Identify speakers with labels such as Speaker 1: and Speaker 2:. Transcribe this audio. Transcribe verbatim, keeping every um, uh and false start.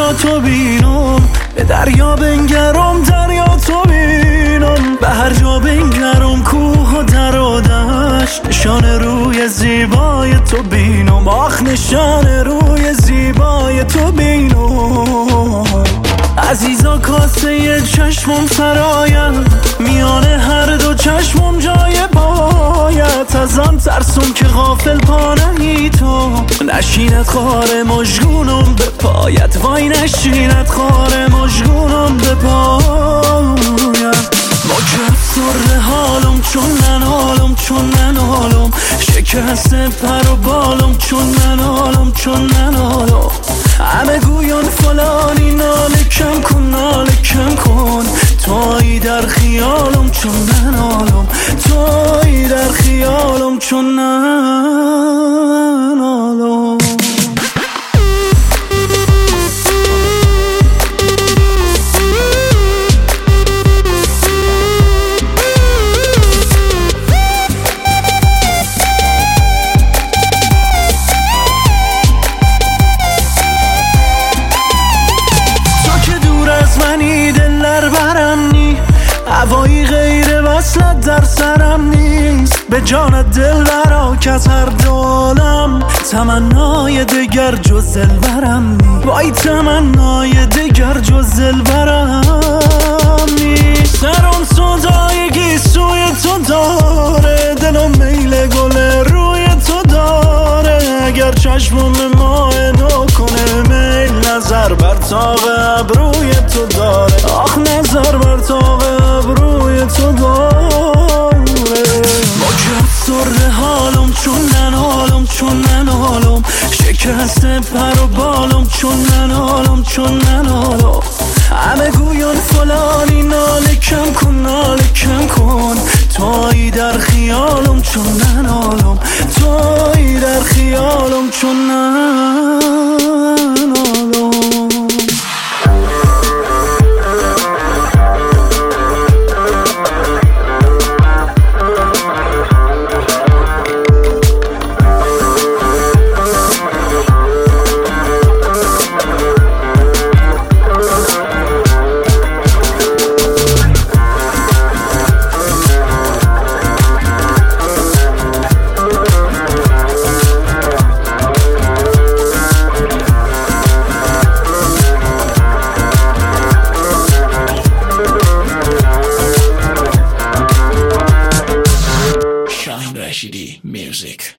Speaker 1: دریا تو بینم، به دریا بنگرم دریا تو بینم، به هر جا بنگرم کوه و در و دشت، نشان روی زیبای تو بینم، آخ نشان روی زیبای تو بینم. عزیزا کاسه چشمم سرایم، میانه هر دو چشمم جای پایت، از آن ترسم که غافل پا نهی تو، نشیند خار مژگونم به پایت، وای نشیند خار مژگونم به پایت. مکف سر حالم چون ننالم چون ننالم، شکست پر و بالم چون ننالم چون ننالم، همه گویان فلانی ناله کم کن ناله کم کن، تویی در خیالم چون ننالم، تویی در خیالم چون ننالم. هوایی غیر وصلت در سرم نیست، به جانت دل برا که از هر دولم، تمنای دگر جز دلبرم نیست، وای تمنای دگر جز دلبرم نیست. سرم صدای گیسوی تو داره، دلم میل گل روی تو داره، اگر چشمم ماه نو کنه میل، نظر بر تاق ابروی تو داره، آخ نظر بر تاق ابروی تو داره. مکف سر حالم چون ننالم چون ننالم، شکست پر و بالم چون ننالم چون ننالم، همه گویان فلانی ناله کم کن ناله کم کن، تویی در خیالم چون ننالم، تویی در خیالم چون ننالم.